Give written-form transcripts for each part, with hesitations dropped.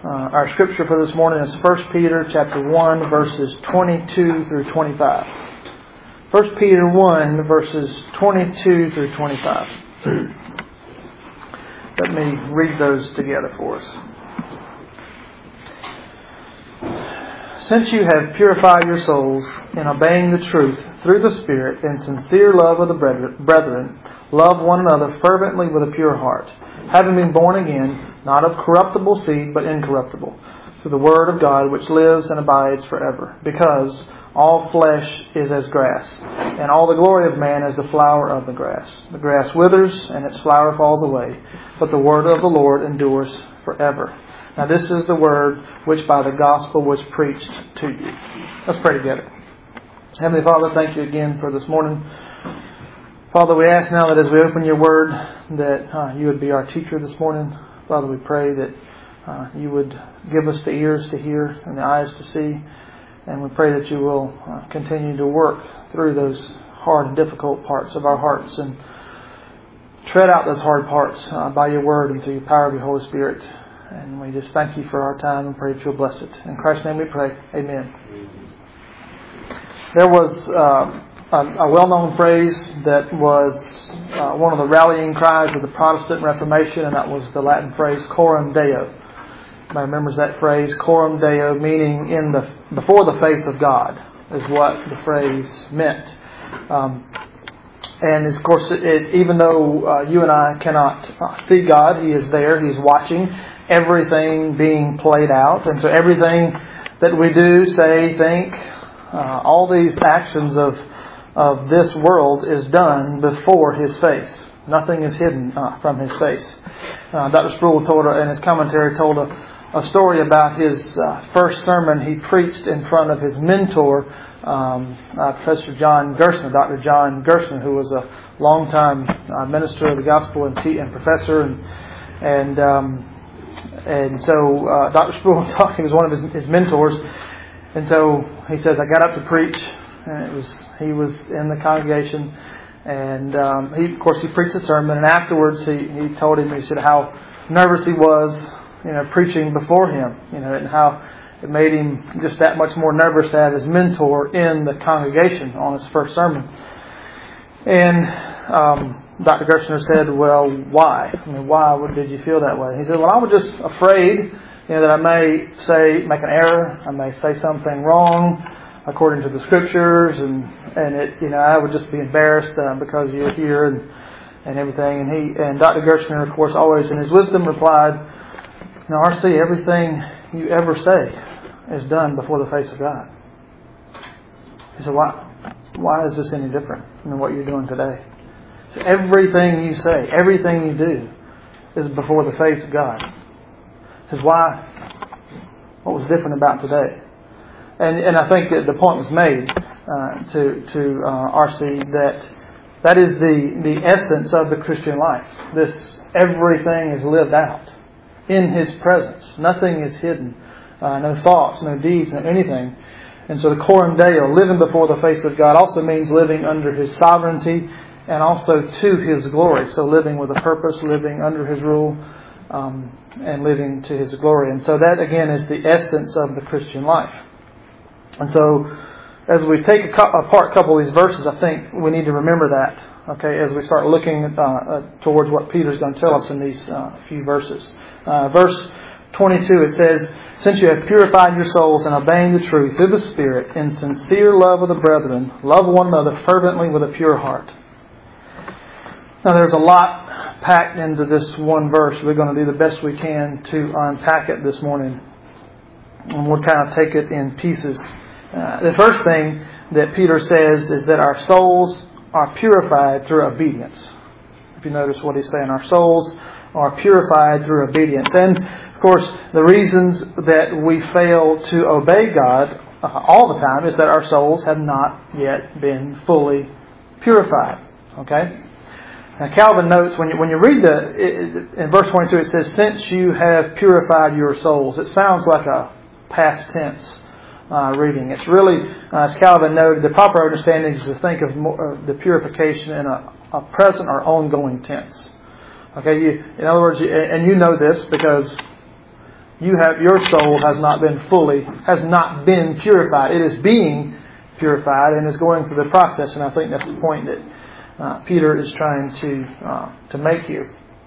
Our scripture for this morning is 1 Peter chapter 1, verses 22 through 25. 1 Peter 1, verses 22 through 25. Let me read those together for us. Since you have purified your souls in obeying the truth through the Spirit in sincere love of the brethren, love one another fervently with a pure heart, having been born again, not of corruptible seed, but incorruptible, through the Word of God, which lives and abides forever. Because all flesh is as grass, and all the glory of man as the flower of the grass. The grass withers, and its flower falls away, but the word of the Lord endures forever. Now this is the word which by the gospel was preached to you. Let's pray together. Heavenly Father, thank you again for this morning. Father, we ask now that as we open your word, that you would be our teacher this morning. Father, we pray that you would give us the ears to hear and the eyes to see. And we pray that you will continue to work through those hard and difficult parts of our hearts and tread out those hard parts by your word and through the power of your Holy Spirit. And we just thank you for our time and pray that you'll bless it. In Christ's name we pray. Amen. There was a well-known phrase that was one of the rallying cries of the Protestant Reformation, and that was the Latin phrase coram Deo. Everybody remembers that phrase, coram Deo, meaning before the face of God, is what the phrase meant. And of course, even though you and I cannot see God, He is there, He's watching everything being played out. And so everything that we do, say, think, all these actions of this world is done before His face. Nothing is hidden from His face. Dr. Sproul in his commentary told a story about his first sermon he preached in front of his mentor, Professor John Gerstner, Dr. John Gerstner, who was a longtime minister of the gospel and professor, and so Dr. Sproul he was one of his mentors, and so he says, I got up to preach, and he was in the congregation, and he preached the sermon, and afterwards he told him, he said how nervous he was, preaching before him, and how it made him just that much more nervous to have his mentor in the congregation on his first sermon. And Dr. Gerstner said, well, why? Why did you feel that way? He said, well, I was just afraid, that I may make an error, I may say something wrong according to the Scriptures, and it, I would just be embarrassed because you're here and everything. And Dr. Gerstner, of course, always in his wisdom replied, R.C., everything you ever say is done before the face of God. He said, why is this any different than what you're doing today? So everything you say, everything you do is before the face of God. He says, why? What was different about today? And I think that the point was made to R.C. that is the essence of the Christian life. This everything is lived out in His presence. Nothing is hidden. No thoughts, no deeds, no anything. And so the coram Deo, living before the face of God, also means living under His sovereignty and also to His glory. So living with a purpose, living under His rule, and living to His glory. And so that again is the essence of the Christian life. And so as we take apart a couple of these verses, I think we need to remember that, okay, as we start looking towards what Peter's going to tell us in these few verses. Verse 22, it says, since you have purified your souls in obeying the truth through the Spirit in sincere love of the brethren, love one another fervently with a pure heart. Now there's a lot packed into this one verse. We're going to do the best we can to unpack it this morning. And we'll kind of take it in pieces. The first thing that Peter says is that our souls are purified through obedience. If you notice what he's saying, our souls are purified through obedience. And, of course, the reasons that we fail to obey God all the time is that our souls have not yet been fully purified. Okay? Now, Calvin notes, when you read in verse 22, it says, since you have purified your souls. It sounds like a past tense reading. It's really, as Calvin noted, the proper understanding is to think of the purification in a present or ongoing tense. Okay, in other words, and you know this because Your soul has not been purified. It is being purified and is going through the process. And I think that's the point that Peter is trying to make here.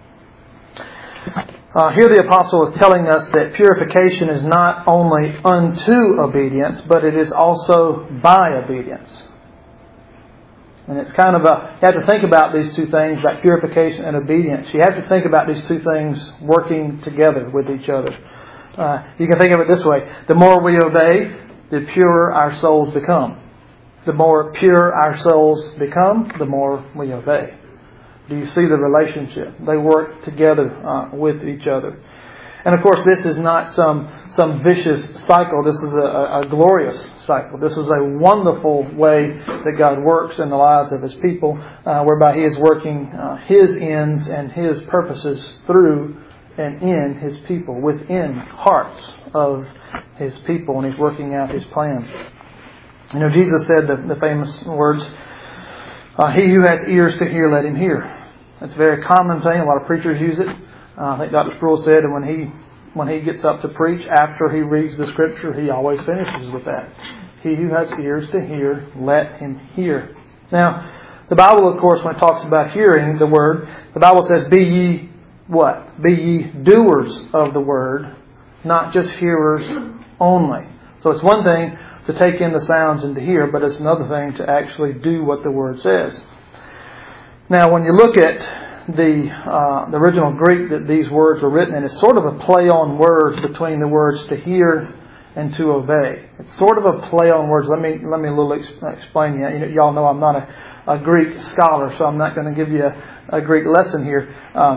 Here the apostle is telling us that purification is not only unto obedience, but it is also by obedience. And it's kind of you have to think about these two things, about purification and obedience. You have to think about these two things working together with each other. You can think of it this way. The more we obey, the purer our souls become. The more pure our souls become, the more we obey. Do you see the relationship? They work together with each other. And of course, this is not some vicious cycle. This is a glorious cycle. This is a wonderful way that God works in the lives of His people, whereby He is working His ends and His purposes through and in His people, within hearts of His people, and He's working out His plan. You know, Jesus said the famous words, "He who has ears to hear, let him hear." That's a very common thing. A lot of preachers use it. I think Dr. Sproul said, and when he gets up to preach, after he reads the Scripture, he always finishes with that. He who has ears to hear, let him hear. Now, the Bible, of course, when it talks about hearing the Word, the Bible says, "Be ye" what? "Be ye doers of the Word, not just hearers only." So it's one thing to take in the sounds and to hear, but it's another thing to actually do what the Word says. Now, when you look at the original Greek that these words were written in, it's sort of a play on words between the words to hear and to obey. It's sort of a play on words. Let me explain. Y'all know I'm not a Greek scholar, so I'm not going to give you a Greek lesson here.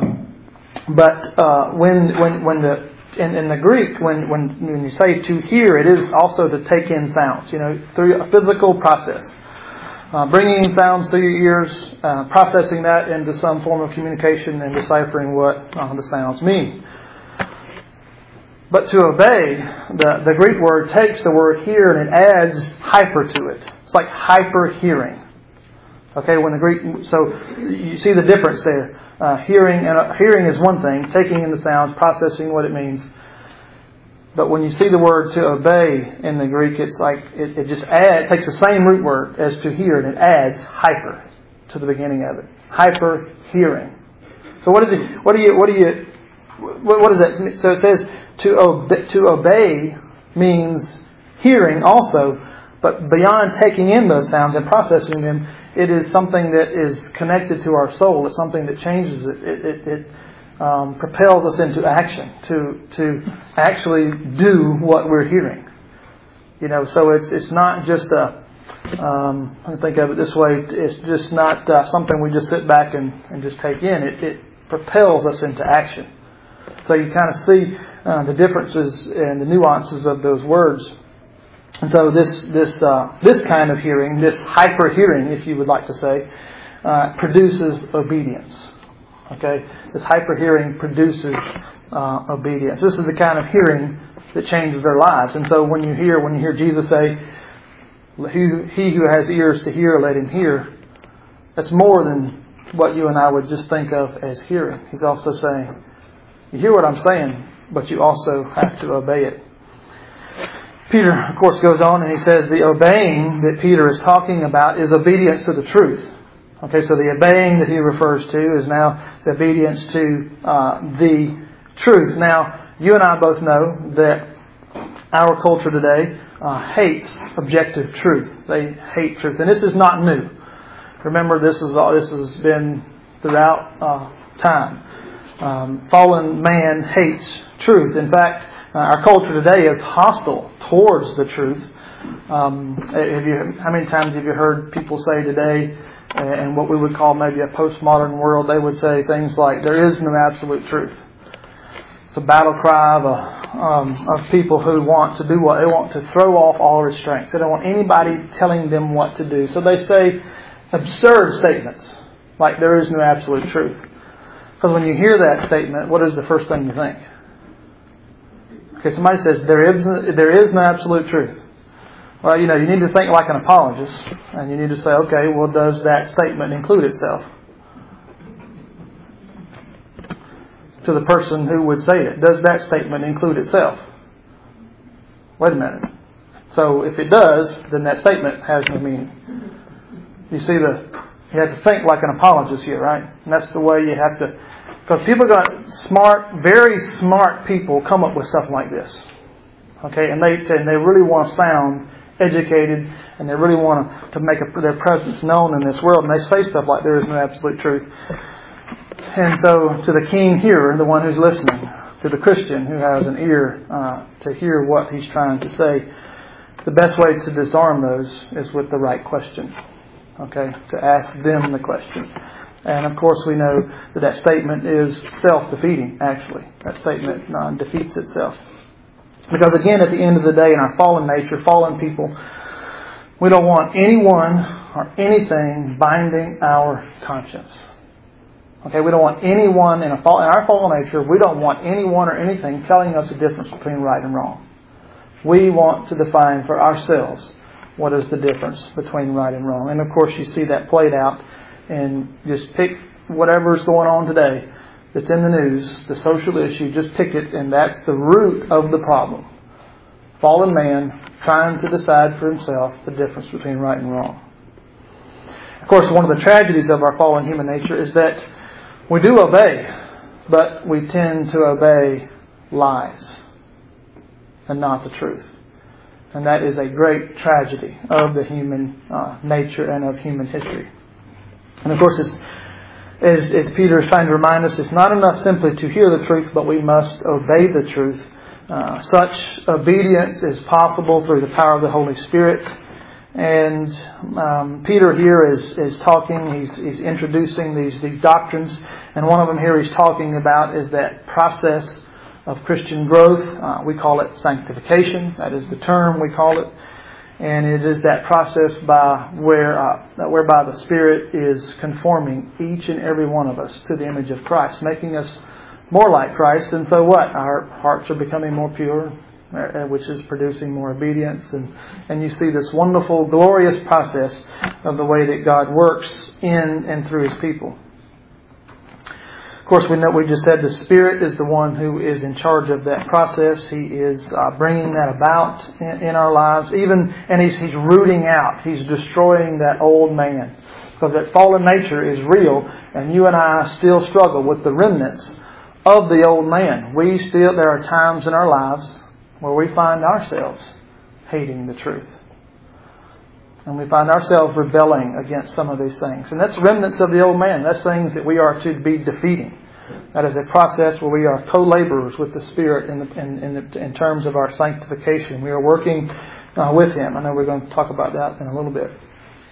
But when in the Greek, when you say to hear, it is also to take in sounds. Through a physical process. Bringing sounds through your ears, processing that into some form of communication and deciphering what the sounds mean. But to obey, the Greek word takes the word hear and it adds hyper to it. It's like hyper hearing. Okay, so you see the difference there. Hearing is one thing, taking in the sounds, processing what it means. But when you see the word to obey in the Greek, it's like it just takes the same root word as to hear and it adds hyper to the beginning of it. Hyper hearing. So what is it? What does that mean? So it says to obey means hearing also, but beyond taking in those sounds and processing them, it is something that is connected to our soul. It's something that changes it. It propels us into action to actually do what we're hearing. So it's not just I think of it this way. It's just not something we just sit back and just take in. It propels us into action. So you kind of see the differences and the nuances of those words. And so this kind of hearing, this hyper hearing, if you would like to say, produces obedience. Okay, this hyper hearing produces obedience. This is the kind of hearing that changes their lives. And so when you hear Jesus say, "He who has ears to hear, let him hear," that's more than what you and I would just think of as hearing. He's also saying, you hear what I'm saying, but you also have to obey it. Peter, of course, goes on and he says the obeying that Peter is talking about is obedience to the truth. Okay, so the obeying that he refers to is now the obedience to the truth. Now, you and I both know that our culture today hates objective truth. They hate truth, and this is not new. Remember, this has been throughout time. Fallen man hates truth. In fact, our culture today is hostile towards the truth. How many times have you heard people say today, in what we would call maybe a postmodern world, they would say things like, "There is no absolute truth." It's a battle cry of people who want to do what they want, to throw off all restraints. They don't want anybody telling them what to do. So they say absurd statements like "there is no absolute truth." Because when you hear that statement, what is the first thing you think? Okay, somebody says there is no absolute truth. Well, you need to think like an apologist, and you need to say, okay, well, does that statement include itself? to the person who would say it. Does that statement include itself? Wait a minute. So if it does, then that statement has no meaning. You see, you have to think like an apologist here, right? And that's the way you have to, because people got smart, very smart people come up with stuff like this. Okay, and they really want to sound educated, and they really want to make their presence known in this world, and they say stuff like there is no absolute truth. And so, to the keen hearer, the one who's listening, to the Christian who has an ear to hear what he's trying to say, the best way to disarm those is with the right question. Okay, to ask them the question. And of course, we know that statement is self-defeating. Actually, that statement defeats itself. Because again, at the end of the day, in our fallen nature, fallen people, we don't want anyone or anything binding our conscience. Okay, we don't want anyone in our fallen nature, we don't want anyone or anything telling us the difference between right and wrong. We want to define for ourselves what is the difference between right and wrong. And of course, you see that played out, and just pick whatever's going on today that's in the news, the social issue, just pick it, and that's the root of the problem. Fallen man trying to decide for himself the difference between right and wrong. Of course, one of the tragedies of our fallen human nature is that we do obey, but we tend to obey lies and not the truth. And that is a great tragedy of the human nature and of human history. And of course, as Peter is trying to remind us, it's not enough simply to hear the truth, but we must obey the truth. Such obedience is possible through the power of the Holy Spirit. And Peter here is talking, he's introducing these doctrines. And one of them here he's talking about is that process of Christian growth. We call it sanctification. That is the term we call it. And it is that process whereby the Spirit is conforming each and every one of us to the image of Christ, making us more like Christ. And so what? Our hearts are becoming more pure, which is producing more obedience. And you see this wonderful, glorious process of the way that God works in and through His people. Of course, we just said the Spirit is the one who is in charge of that process. He is bringing that about in our lives. And He's rooting out. He's destroying that old man. Because that fallen nature is real, and you and I still struggle with the remnants of the old man. There are times in our lives where we find ourselves hating the truth. And we find ourselves rebelling against some of these things. And that's remnants of the old man. That's things that we are to be defeating. That is a process where we are co-laborers with the Spirit in terms of our sanctification. We are working with Him. I know we're going to talk about that in a little bit.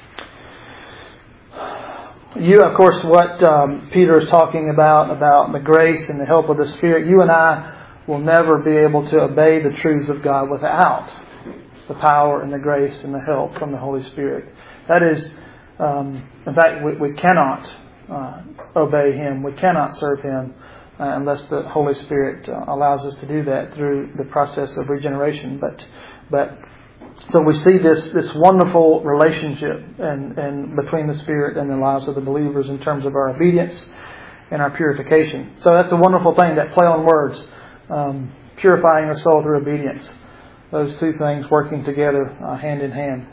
Of course, what Peter is talking about the grace and the help of the Spirit, you and I will never be able to obey the truths of God without the power and the grace and the help from the Holy Spirit. That is, in fact, we cannot obey Him. We cannot serve Him unless the Holy Spirit allows us to do that through the process of regeneration. But so we see this wonderful relationship and between the Spirit and the lives of the believers in terms of our obedience and our purification. So that's a wonderful thing, that play on words, purifying our soul through obedience. Those two things working together hand in hand.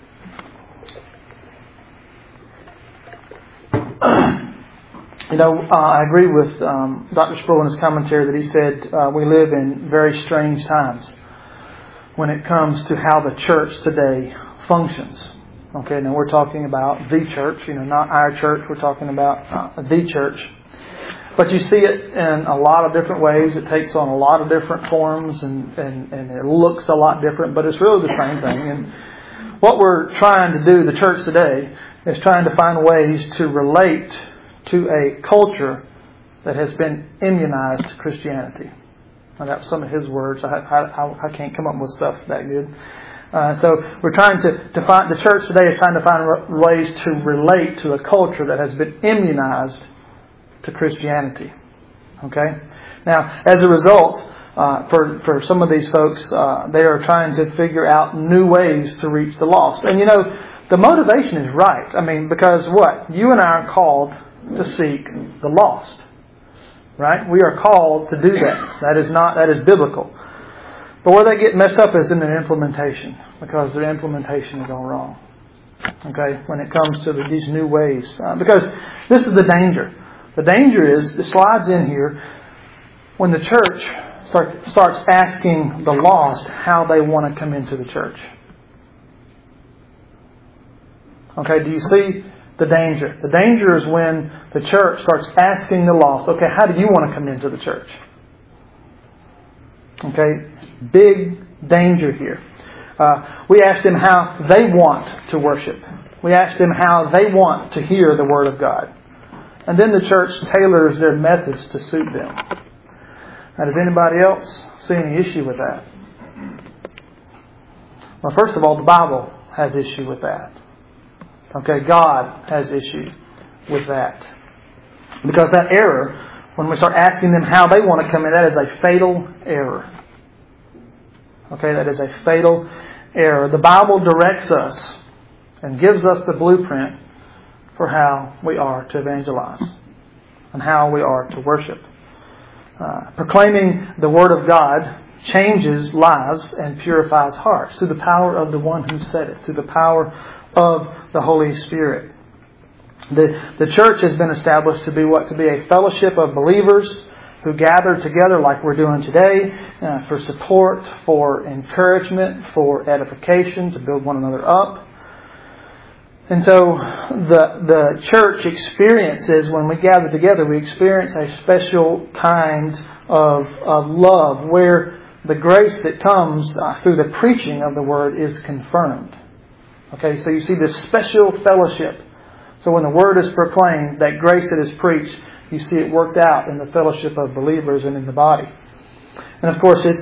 I agree with Dr. Sproul in his commentary that he said we live in very strange times when it comes to how the church today functions. Okay, now we're talking about the church, not our church. We're talking about the church. But you see it in a lot of different ways. It takes on a lot of different forms and it looks a lot different, but it's really the same thing. And what we're trying to do, the church today, is trying to find ways to relate to a culture that has been immunized to Christianity. And that's some of his words. I can't come up with stuff that good. So we're trying to find, the church today is trying to find ways to relate to a culture that has been immunized to Christianity. Okay? Now, as a result, for some of these folks, they are trying to figure out new ways to reach the lost. And the motivation is right. I mean, because what? You and I are called to seek the lost. right? We are called to do that. That is biblical. But where they get messed up is in their implementation, because their implementation is all wrong. Okay, when it comes to these new ways. Because this is the danger. The danger is, it slides in here, when the church starts asking the lost how they want to come into the church. Okay, do you see the danger? The danger is when the church starts asking the lost, okay, how do you want to come into the church? Okay, big danger here. We asked them how they want to worship. We asked them how they want to hear the Word of God. And then the church tailors their methods to suit them. Now, does anybody else see any issue with that? Well, first of all, the Bible has issue with that. Okay, God has issue with that. Because that error, when we start asking them how they want to come in, that is a fatal error. Okay, that is a fatal error. The Bible directs us and gives us the blueprint for how we are to evangelize and how we are to worship. Proclaiming the Word of God changes lives and purifies hearts through the power of the one who said it, through the power of the Holy Spirit. The church has been established to be what? To be a fellowship of believers who gather together like we're doing today for support, for encouragement, for edification, to build one another up. And so the church experiences, when we gather together, we experience a special kind of love where the grace that comes through the preaching of the Word is confirmed. Okay, so you see this special fellowship. So when the Word is proclaimed, that grace that is preached, you see it worked out in the fellowship of believers and in the body. And of course, the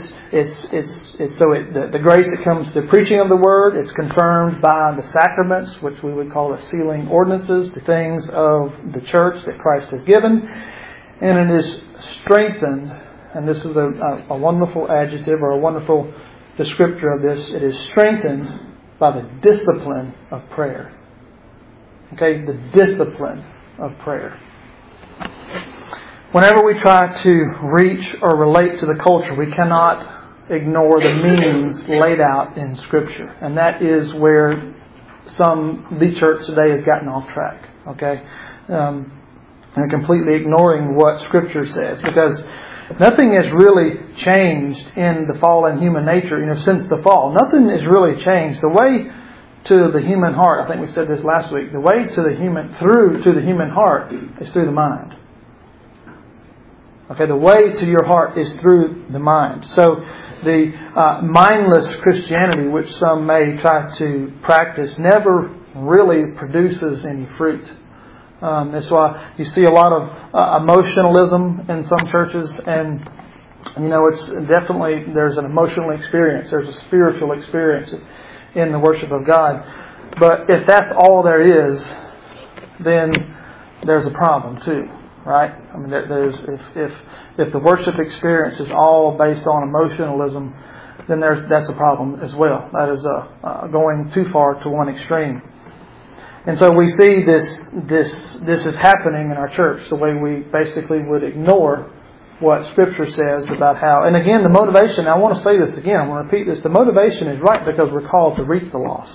grace that comes to the preaching of the Word, it's confirmed by the sacraments, which we would call the sealing ordinances, the things of the church that Christ has given. And it is strengthened, and this is a wonderful adjective or a wonderful descriptor of this, it is strengthened by the discipline of prayer. Okay, the discipline of prayer. Whenever we try to reach or relate to the culture, we cannot ignore the meanings laid out in Scripture. And that is where the church today has gotten off track. Okay? And completely ignoring what Scripture says. Because nothing has really changed in the fallen human nature, since the fall. Nothing has really changed. The way to the human heart, I think we said this last week, the way to the human heart is through the mind. Okay, the way to your heart is through the mind. So the mindless Christianity, which some may try to practice, never really produces any fruit. That's why you see a lot of emotionalism in some churches, and it's definitely, there's an emotional experience, there's a spiritual experience in the worship of God. But if that's all there is, then there's a problem too. Right? I mean, if the worship experience is all based on emotionalism, then that's a problem as well. That is going too far to one extreme. And so we see this is happening in our church, the way we basically would ignore what Scripture says about how. And again, the motivation. I want to say this again. I want to repeat this. The motivation is right because we're called to reach the lost,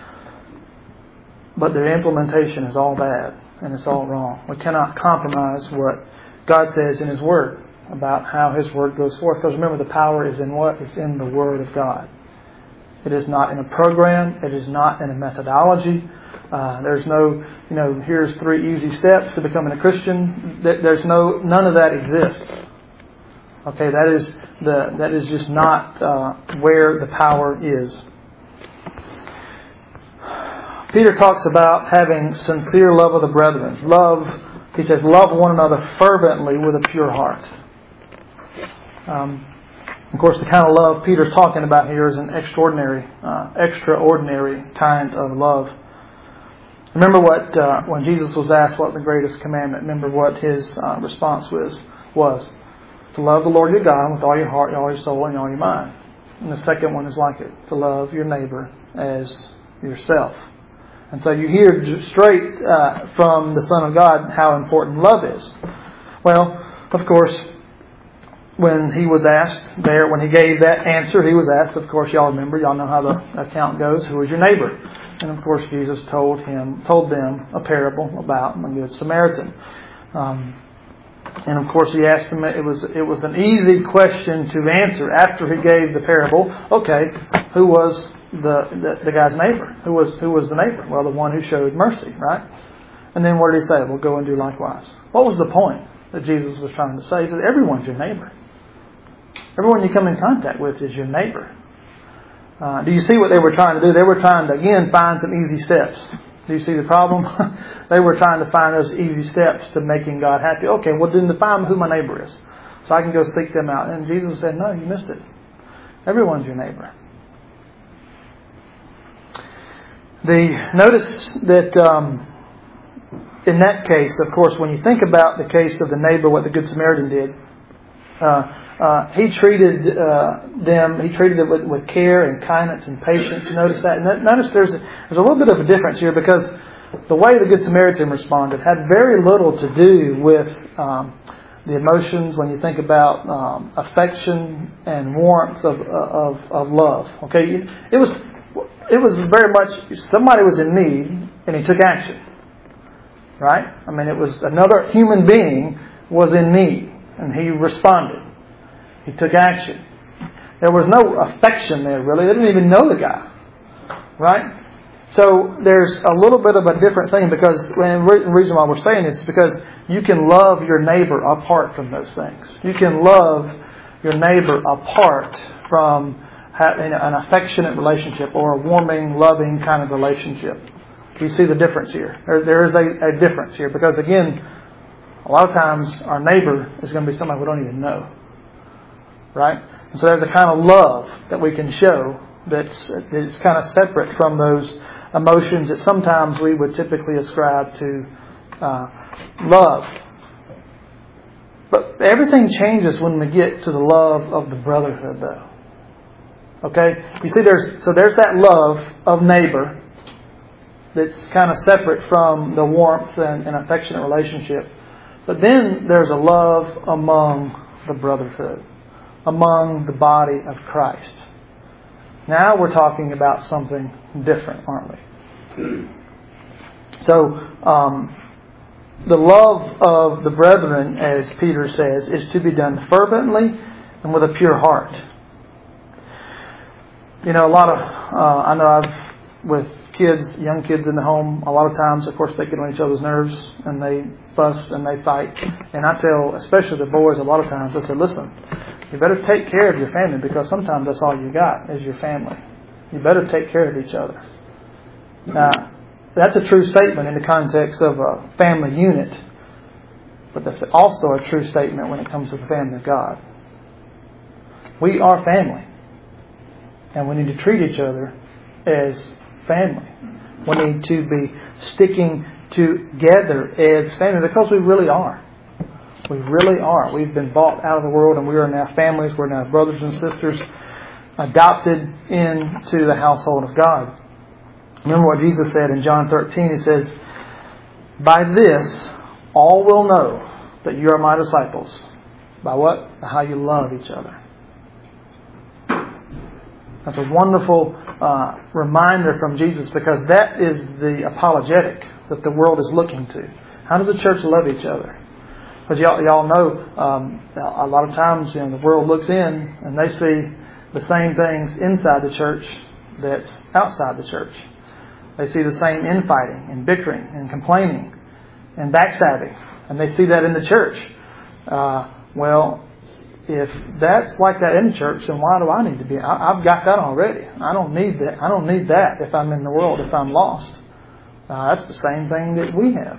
but their implementation is all bad. And it's all wrong. We cannot compromise what God says in His Word about how His Word goes forth. Because remember, the power is in what? It's in the Word of God. It is not in a program. It is not in a methodology. There's no, here's 3 easy steps to becoming a Christian. There's none of that exists. Okay, that is just not where the power is. Peter talks about having sincere love of the brethren. He says, love one another fervently with a pure heart. Of course, the kind of love Peter's talking about here is an extraordinary kind of love. Remember when Jesus was asked what the greatest commandment, remember what his response was. To love the Lord your God with all your heart, all your soul, and all your mind. And the second one is like it. To love your neighbor as yourself. And so you hear straight from the Son of God how important love is. Well, of course, when he was asked there, when he gave that answer, he was asked, of course, y'all remember, y'all know how the account goes, who was your neighbor? And of course, Jesus told them a parable about a good Samaritan. And of course, he asked them, it was an easy question to answer after he gave the parable. Okay, who was the guy's neighbor? Who was the neighbor? Well, the one who showed mercy, right? And then what did he say? Well, go and do likewise. What was the point that Jesus was trying to say? He said, everyone's your neighbor. Everyone you come in contact with is your neighbor. Do you see what they were trying to do? They were trying to, again, find some easy steps. Do you see the problem? They were trying to find those easy steps to making God happy. Okay, well then define who my neighbor is, so I can go seek them out. And Jesus said, no, you missed it. Everyone's your neighbor. Notice that in that case, of course, when you think about the case of the neighbor, what the Good Samaritan did, he treated it with care and kindness and patience. Notice that. And notice there's a little bit of a difference here, because the way the Good Samaritan responded had very little to do with the emotions when you think about affection and warmth of love. Okay, it was very much somebody was in need and he took action. Right? I mean, it was another human being was in need and he responded. He took action. There was no affection there, really. They didn't even know the guy. Right? So there's a little bit of a different thing, because the reason why we're saying this is because you can love your neighbor apart from those things. You can love your neighbor apart from having an affectionate relationship or a warming, loving kind of relationship. You see the difference here. There is a difference here, because again, a lot of times our neighbor is going to be somebody we don't even know. Right? And so there's a kind of love that we can show that's kind of separate from those emotions that sometimes we would typically ascribe to love. But everything changes when we get to the love of the brotherhood, though. Okay? You see, there's that love of neighbor that's kind of separate from the warmth and affectionate relationship. But then there's a love among the brotherhood, among the body of Christ. Now we're talking about something different, aren't we? So, the love of the brethren, as Peter says, is to be done fervently and with a pure heart. You know, I know with kids, young kids in the home, a lot of times, of course, they get on each other's nerves and they fuss and they fight. And I tell, especially the boys, a lot of times, I say, listen, you better take care of your family, because sometimes that's all you got is your family. You better take care of each other. Now, that's a true statement in the context of a family unit, but that's also a true statement when it comes to the family of God. We are family, and we need to treat each other as family. We need to be sticking together as family, because we really are. We really are. We've been bought out of the world, and we are now families. We're now brothers and sisters adopted into the household of God. Remember what Jesus said in John 13. He says, by this all will know that you are my disciples. By what? By how you love each other. That's a wonderful reminder from Jesus, because that is the apologetic that the world is looking to. How does the church love each other? Because y'all know a lot of times, the world looks in and they see the same things inside the church that's outside the church. They see the same infighting and bickering and complaining and backstabbing, and they see that in the church. Well, if that's like that in the church, then why do I need to be? I've got that already. I don't need that. I don't need that if I'm in the world, if I'm lost. That's the same thing that we have.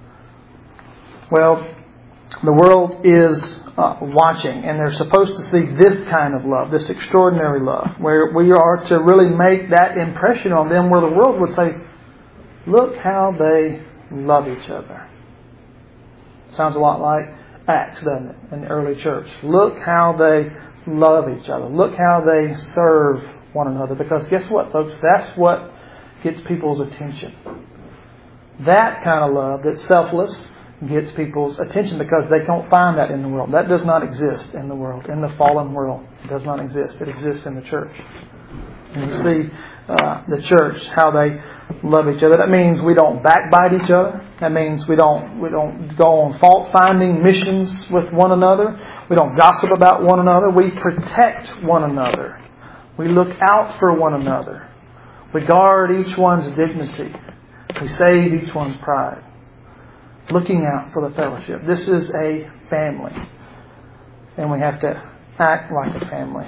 Well, the world is watching, and they're supposed to see this kind of love, this extraordinary love, where we are to really make that impression on them, where the world would say, look how they love each other. Sounds a lot like Acts, doesn't it, in the early church? Look how they love each other. Look how they serve one another. Because guess what, folks? That's what gets people's attention. That kind of love that's selfless gets people's attention because they don't find that in the world. That does not exist in the world, in the fallen world. It does not exist. It exists in the church. And you see the church, how they love each other. That means we don't backbite each other. That means we don't go on fault-finding missions with one another. We don't gossip about one another. We protect one another. We look out for one another. We guard each one's dignity. We save each one's pride. Looking out for the fellowship. This is a family. And we have to act like a family.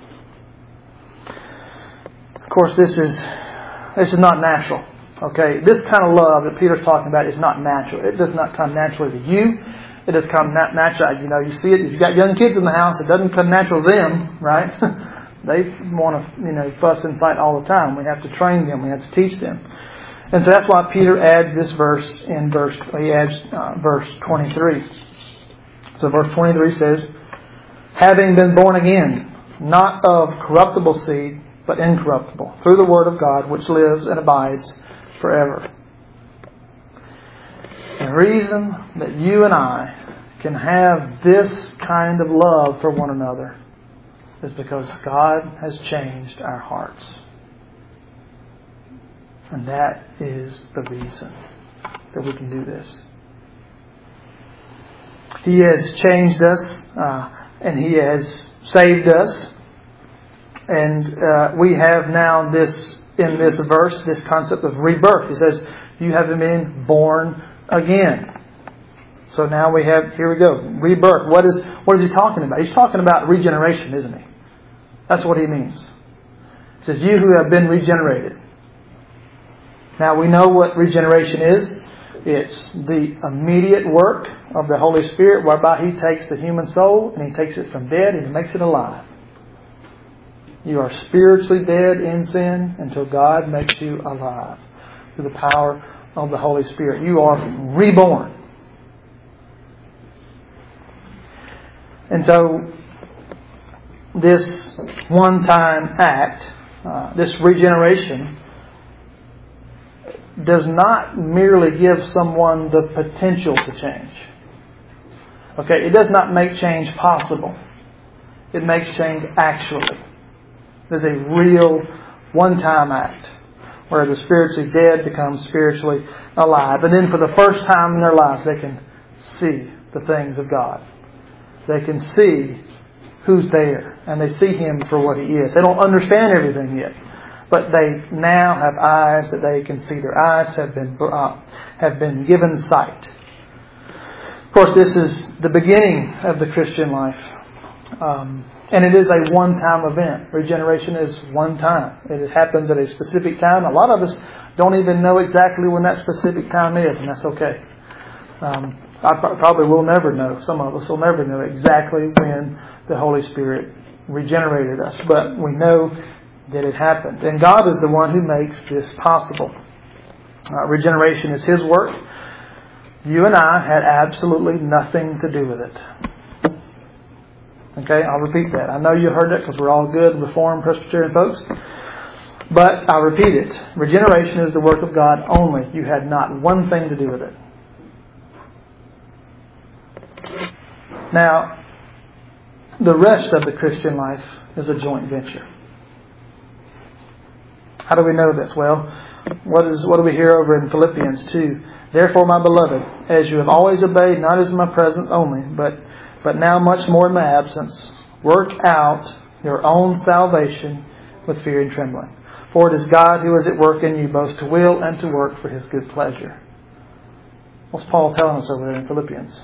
Of course, this is not natural. Okay, this kind of love that Peter's talking about is not natural. It does not come naturally to you. It does come natural. You see it. If you've got young kids in the house, it doesn't come natural to them, right? They want to, fuss and fight all the time. We have to train them. We have to teach them. And so that's why Peter adds this verse in verse 23. So verse 23 says, having been born again, not of corruptible seed, but incorruptible, through the word of God, which lives and abides forever. The reason that you and I can have this kind of love for one another is because God has changed our hearts. And that is the reason that we can do this. He has changed us and He has saved us. And we have now in this verse, this concept of rebirth. He says, you have been born again. So now here we go, rebirth. What is he talking about? He's talking about regeneration, isn't he? That's what he means. He says, you who have been regenerated. Now we know what regeneration is. It's the immediate work of the Holy Spirit whereby He takes the human soul and He takes it from dead and He makes it alive. You are spiritually dead in sin until God makes you alive through the power of the Holy Spirit. You are reborn. And so this one-time act, this regeneration, does not merely give someone the potential to change. Okay, it does not make change possible. It makes change actually. It is a real one-time act where the spiritually dead become spiritually alive. And then for the first time in their lives, they can see the things of God. They can see who's there. And they see Him for what He is. They don't understand everything yet. But they now have eyes that they can see. Their eyes have been given sight. Of course, this is the beginning of the Christian life. And it is a one-time event. Regeneration is one time. It happens at a specific time. A lot of us don't even know exactly when that specific time is, and that's okay. I probably will never know. Some of us will never know exactly when the Holy Spirit regenerated us. But we know that it happened. And God is the one who makes this possible. Regeneration is His work. You and I had absolutely nothing to do with it. Okay, I'll repeat that. I know you heard that because we're all good Reformed Presbyterian folks. But I'll repeat it. Regeneration is the work of God only. You had not one thing to do with it. Now, the rest of the Christian life is a joint venture. How do we know this? Well, what do we hear over in Philippians 2? Therefore, my beloved, as you have always obeyed, not as in my presence only, but now much more in my absence, work out your own salvation with fear and trembling. For it is God who is at work in you, both to will and to work for His good pleasure. What's Paul telling us over there in Philippians?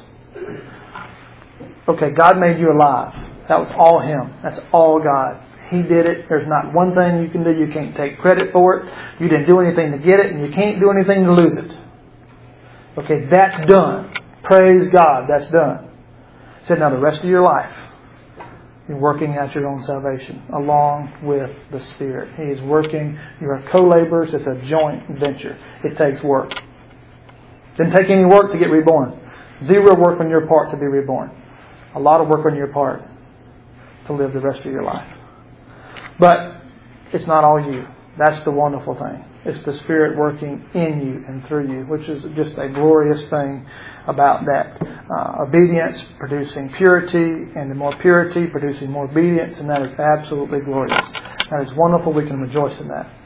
Okay, God made you alive. That was all Him. That's all God. He did it. There's not one thing you can do. You can't take credit for it. You didn't do anything to get it, and you can't do anything to lose it. Okay, that's done. Praise God, that's done. He said, now the rest of your life, you're working out your own salvation along with the Spirit. He is working. You are co-laborers. It's a joint venture. It takes work. Didn't take any work to get reborn. Zero work on your part to be reborn. A lot of work on your part to live the rest of your life. But it's not all you. That's the wonderful thing. It's the Spirit working in you and through you, which is just a glorious thing about that. Obedience producing purity, and the more purity producing more obedience, and that is absolutely glorious. That is wonderful. We can rejoice in that.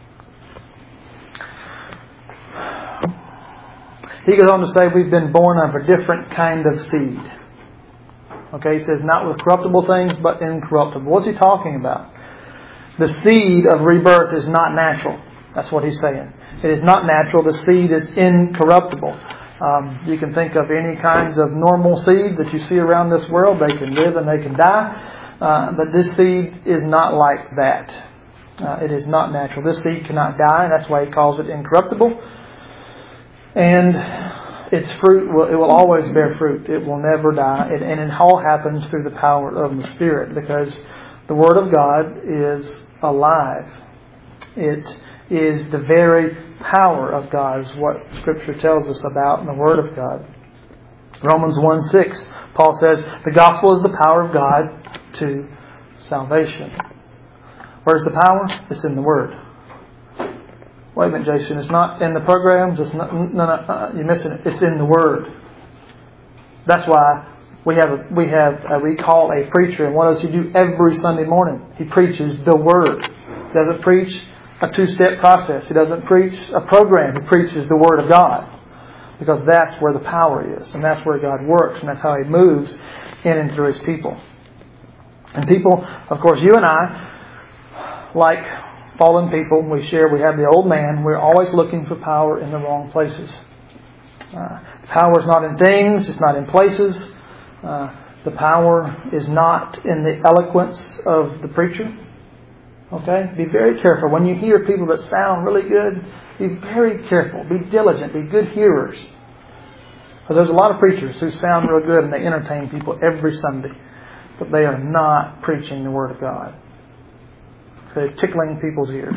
He goes on to say we've been born of a different kind of seed. Okay, he says not with corruptible things, but incorruptible. What's he talking about? The seed of rebirth is not natural. That's what he's saying. It is not natural. The seed is incorruptible. You can think of any kinds of normal seeds that you see around this world. They can live and they can die. But this seed is not like that. It is not natural. This seed cannot die. That's why he calls it incorruptible. And its fruit, it will always bear fruit. It will never die. And it all happens through the power of the Spirit, because the Word of God is alive. It is the very power of God, is what Scripture tells us about in the Word of God. Romans 1:6, Paul says, the gospel is the power of God to salvation. Where's the power? It's in the Word. Wait a minute, Jason. It's not in the programs. It's not. No, you're missing it. It's in the Word. That's why we call a preacher, and what does he do every Sunday morning? He preaches the Word. He doesn't preach a two-step process. He doesn't preach a program. He preaches the Word of God, because that's where the power is, and that's where God works, and that's how He moves in and through His people. And people, of course, you and I, like fallen people, we have the old man. We're always looking for power in the wrong places. Power is not in things. It's not in places. The power is not in the eloquence of the preacher. Okay? Be very careful. When you hear people that sound really good, be very careful. Be diligent. Be good hearers. Because there's a lot of preachers who sound real good and they entertain people every Sunday. But they are not preaching the Word of God. They're tickling people's ears.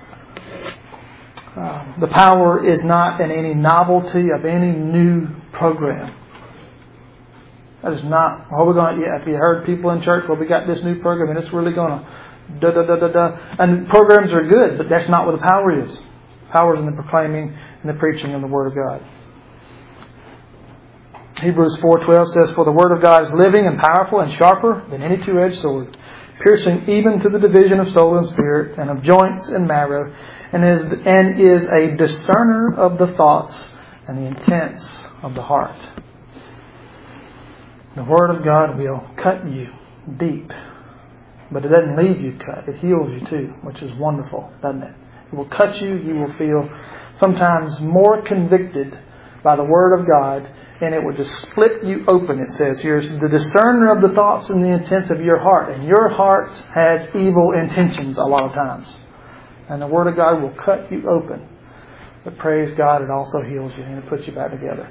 The power is not in any novelty of any new program. That is not, if you heard people in church, we got this new program and it's really going to da-da-da-da-da. And programs are good, but that's not where the power is. Power is in the proclaiming and the preaching of the Word of God. Hebrews 4:12 says, for the Word of God is living and powerful and sharper than any two-edged sword, piercing even to the division of soul and spirit, and of joints and marrow, and is a discerner of the thoughts and the intents of the heart. The Word of God will cut you deep, but it doesn't leave you cut. It heals you too, which is wonderful, doesn't it? It will cut you. You will feel sometimes more convicted by the Word of God, and it will just split you open. It says here, the discerner of the thoughts and the intents of your heart. And your heart has evil intentions a lot of times. And the Word of God will cut you open. But praise God, it also heals you and it puts you back together.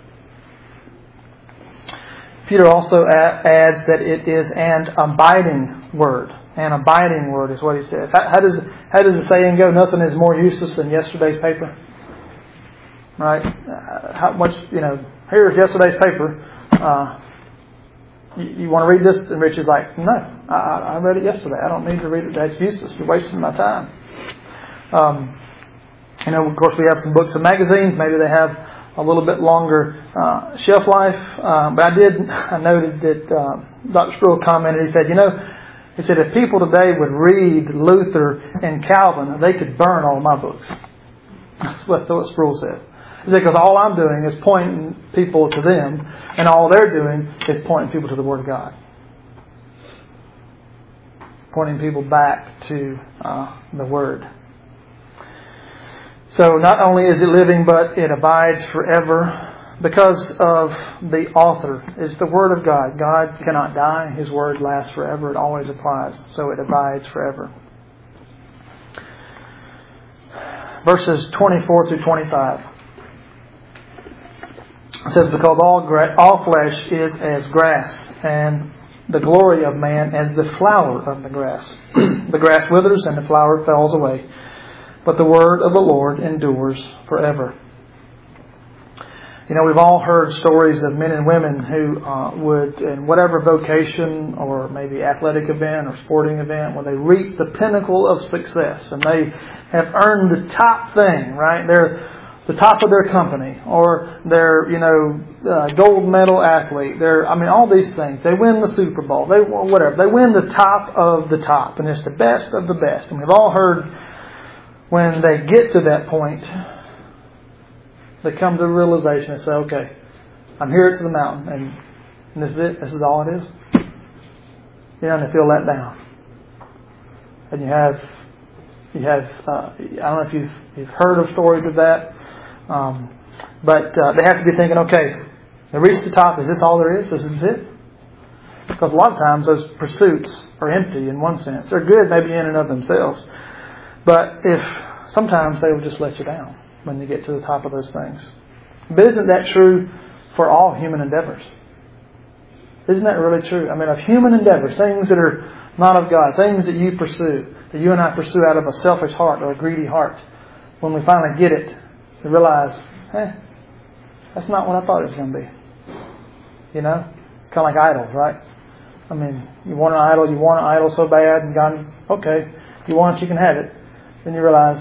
Peter also adds that it is an abiding Word. An abiding Word is what he says. How does the saying go? Nothing is more useless than yesterday's paper. Right? How much, here's yesterday's paper. You want to read this? And Rich is like, no, I read it yesterday. I don't need to read it. That's useless. You're wasting my time. Of course, we have some books and magazines. Maybe they have a little bit longer shelf life. But I noted that Dr. Sproul commented, he said, if people today would read Luther and Calvin, they could burn all my books. That's what Sproul said. He said, because all I'm doing is pointing people to them, and all they're doing is pointing people to the Word of God. Pointing people back to the Word. So not only is it living, but it abides forever because of the author. It's the Word of God. God cannot die. His Word lasts forever. It always applies. So it abides forever. Verses 24 through 25. It says, because all flesh is as grass, and the glory of man as the flower of the grass. The grass withers and the flower falls away, but the word of the Lord endures forever. We've all heard stories of men and women who would, in whatever vocation or maybe athletic event or sporting event, when they reach the pinnacle of success and they have earned the top thing, right? They're the top of their company, or they're, gold medal athlete. All these things. They win the Super Bowl. They win the top of the top, and it's the best of the best. And we've all heard when they get to that point, they come to the realization and say, okay, I'm here to the mountain, and this is it. This is all it is. And they feel let down. And you have I don't know if you've heard of stories of that, but they have to be thinking, okay, they reach the top. Is this all there is? This is it? Because a lot of times those pursuits are empty in one sense. They're good maybe in and of themselves, but sometimes they will just let you down when you get to the top of those things. But isn't that true for all human endeavors? Isn't that really true? Of human endeavors, things that are not of God, things that you pursue, that you and I pursue out of a selfish heart or a greedy heart, when we finally get it, we realize, that's not what I thought it was going to be. It's kind of like idols, right? You want an idol so bad, and God, okay, you want it, you can have it. Then you realize,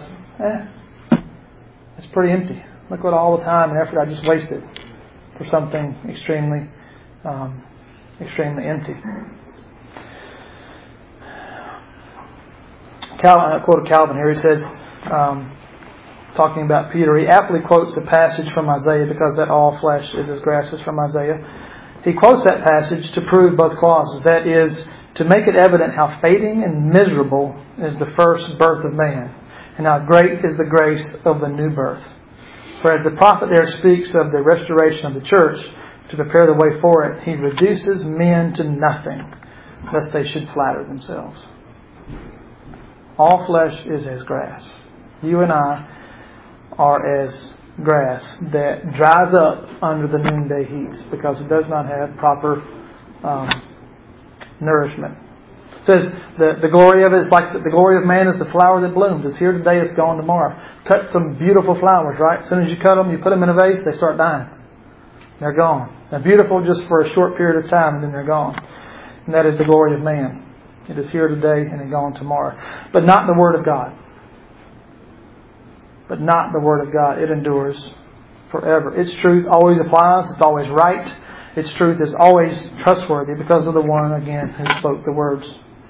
it's pretty empty. Look what all the time and effort I just wasted for something extremely empty. I quoted Calvin here. He says, talking about Peter, he aptly quotes a passage from Isaiah, because that all flesh is as grass is from Isaiah. He quotes that passage to prove both clauses. That is, to make it evident how fading and miserable is the first birth of man, and how great is the grace of the new birth. For as the prophet there speaks of the restoration of the church, to prepare the way for it, he reduces men to nothing, lest they should flatter themselves. All flesh is as grass. You and I are as grass that dries up under the noonday heat because it does not have proper nourishment. It says the glory of it is like the glory of man is the flower that blooms. It's here today, it's gone tomorrow. Cut some beautiful flowers, right? As soon as you cut them, you put them in a vase, they start dying. They're gone. They're beautiful just for a short period of time, and then they're gone. And that is the glory of man. It is here today and it's gone tomorrow. But not the Word of God. But not the Word of God. It endures forever. Its truth always applies. It's always right. Its truth is always trustworthy because of the one, again, who spoke the words.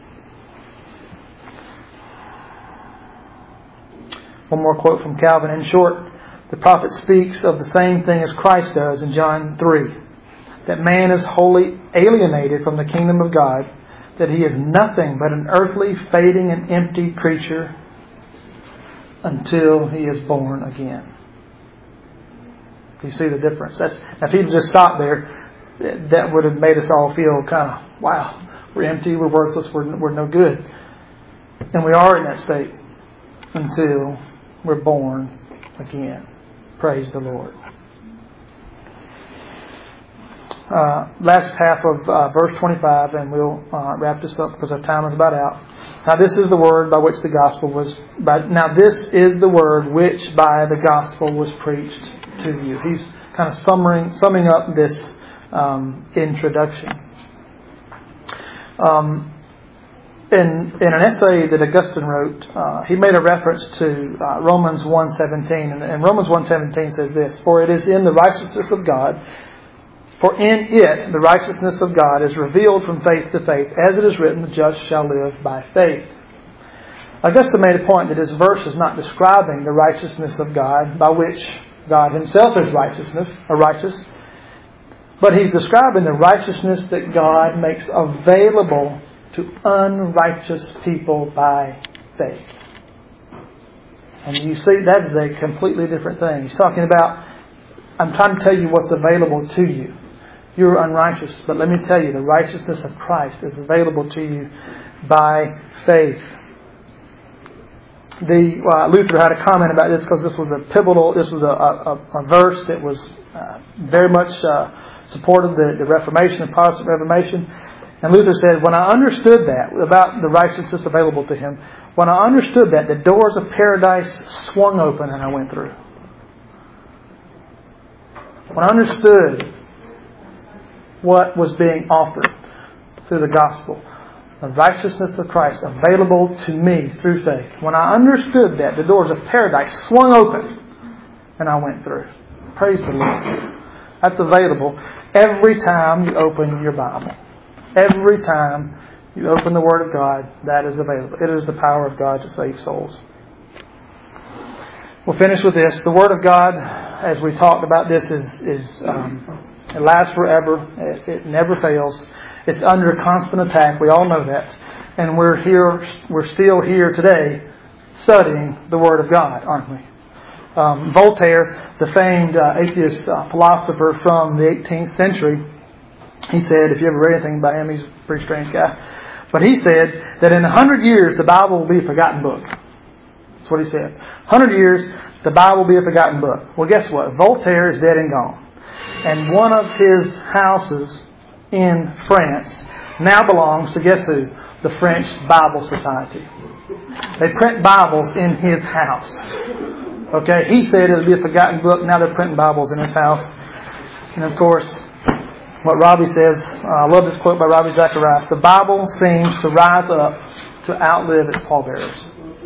One more quote from Calvin. In short, the prophet speaks of the same thing as Christ does in John 3. That man is wholly alienated from the kingdom of God. That he is nothing but an earthly, fading, and empty creature until he is born again. You see the difference? If he just stopped there, that would have made us all feel kind of, wow, we're empty, we're worthless, we're no good. And we are in that state until we're born again. Praise the Lord. Last half of verse 25, and we'll wrap this up because our time is about out. Now this is the word by which the gospel was. Now this is the word which by the gospel was preached to you. He's kind of summing up this introduction. In an essay that Augustine wrote, he made a reference to Romans 1:17, and Romans 1:17 says this: "For it is in the righteousness of God." For in it, the righteousness of God is revealed from faith to faith, as it is written, the just shall live by faith. Augustine made a point that this verse is not describing the righteousness of God, by which God Himself is righteous, but he's describing the righteousness that God makes available to unrighteous people by faith. And you see, that is a completely different thing. He's talking about, I'm trying to tell you what's available to you. You're unrighteous, but let me tell you, the righteousness of Christ is available to you by faith. Luther had a comment about this because this was a verse that was very much supported the Reformation, the Protestant Reformation. And Luther said, when I understood that, about the righteousness available to him, when I understood that, the doors of paradise swung open and I went through. when I understood what was being offered through the gospel, the righteousness of Christ available to me through faith, when I understood that, the doors of paradise swung open and I went through. Praise the Lord. That's available every time you open your Bible. Every time you open the Word of God, that is available. It is the power of God to save souls. We'll finish with this. The Word of God, as we talked about this, it lasts forever. It never fails. It's under constant attack. We all know that. And we're still here today studying the Word of God, aren't we? Voltaire, the famed atheist philosopher from the 18th century, he said, if you ever read anything about him, he's a pretty strange guy. But he said that in 100 years, the Bible will be a forgotten book. That's what he said. 100 years, the Bible will be a forgotten book. Well, guess what? Voltaire is dead and gone. And one of his houses in France now belongs to, guess who? The French Bible Society. They print Bibles in his house. Okay, he said it would be a forgotten book. Now they're printing Bibles in his house. And of course, what Robbie says, I love this quote by Robbie Zacharias, the Bible seems to rise up to outlive its pallbearers.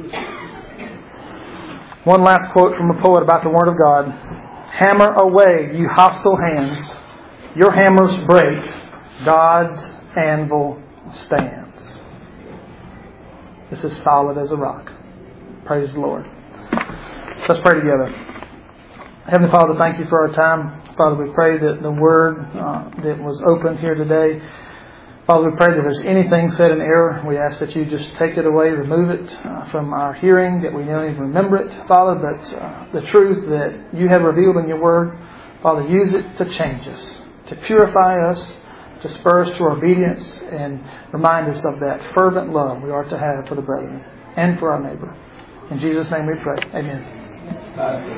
One last quote from a poet about the Word of God. Hammer away, you hostile hands. Your hammers break. God's anvil stands. This is solid as a rock. Praise the Lord. Let's pray together. Heavenly Father, thank you for our time. Father, we pray that the Word that was opened here today, Father, we pray that if there's anything said in error, we ask that you just take it away, remove it from our hearing, that we don't even remember it, Father, but the truth that you have revealed in your Word, Father, use it to change us, to purify us, to spur us to obedience, and remind us of that fervent love we are to have for the brethren and for our neighbor. In Jesus' name we pray. Amen.